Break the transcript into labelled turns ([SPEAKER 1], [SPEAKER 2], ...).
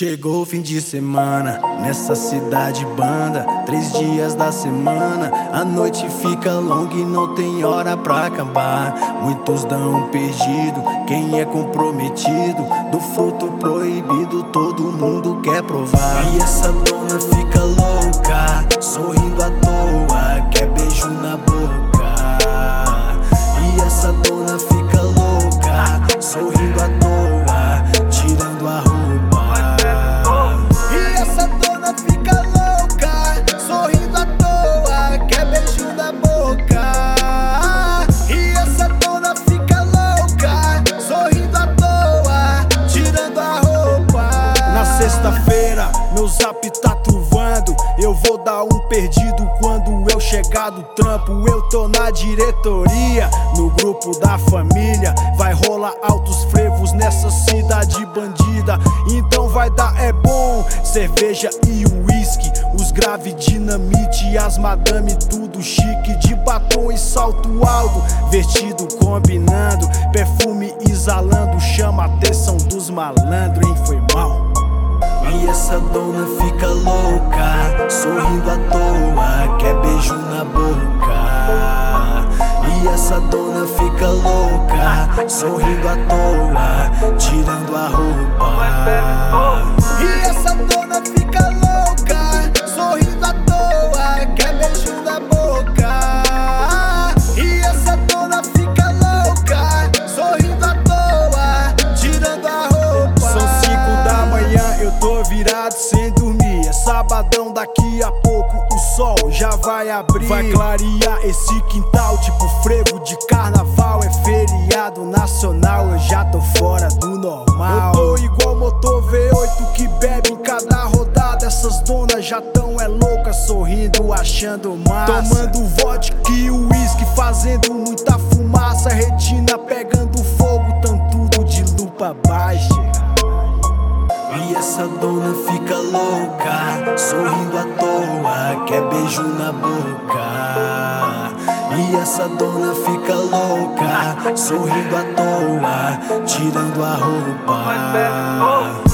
[SPEAKER 1] Chegou o fim de semana, nessa cidade banda, 3 dias da semana, a noite fica longa e não tem hora pra acabar. Muitos dão perdido, quem é comprometido, do fruto proibido todo mundo quer provar. E essa dona fica louca, sorrindo à toa, quer beijo na boca. E essa dona fica louca, sorrindo à toa, tirando a roupa. Sexta-feira, meu zap tá truvando. Eu vou dar um perdido quando eu chegar do trampo. Eu tô na diretoria, no grupo da família. Vai rolar altos frevos nessa cidade bandida. Então vai dar é bom, cerveja e uísque, os grave, dinamite, as madame tudo chique, de batom e salto alto, vestido combinando, perfume exalando, chama a atenção dos malandros, hein? Foi mal. E essa dona fica louca, sorrindo à toa, quer beijo na boca. E essa dona fica louca, sorrindo à toa, tirando a roupa. E essa dona fica louca, sorrindo à toa, quer beijo na boca. E essa dona fica louca, sorrindo à toa, tirando a roupa. São 5 da manhã, eu tô virado sem dormir. É sabadão, daqui a pouco o sol já vai abrir. Vai clarear esse quintal, tipo frevo de carnaval. É feriado nacional, eu já tô fora do normal. Eu tô igual motor V8 que bebe em cada rodada. Essas donas já tão loucas, sorrindo, achando massa. Tomando vodka e uísque, fazendo muita fumaça. Retina pegando fogo, tão tudo de lupa baixa. E essa dona fica louca, sorrindo à toa, quer beijo na boca. E essa dona fica louca, sorrindo à toa, tirando a roupa.